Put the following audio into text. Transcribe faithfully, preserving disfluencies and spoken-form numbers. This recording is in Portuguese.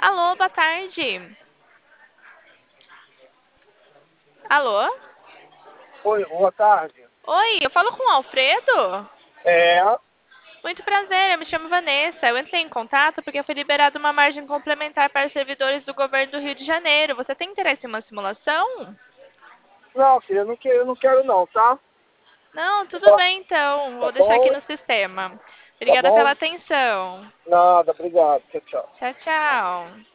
Alô, boa tarde. Alô? Oi, boa tarde. Oi, eu falo com o Alfredo? É, Muito prazer, eu me chamo Vanessa. Eu entrei em contato porque foi liberada uma margem complementar para servidores do governo do Rio de Janeiro. Você tem interesse em uma simulação? não, filha, eu não quero, eu não quero não, tá? Não, tudo Tá, bem então. tá Vou deixar aqui bom? no sistema. Tá Obrigada pela bom? atenção. Nada, obrigado. Tchau, tchau. Tchau, tchau.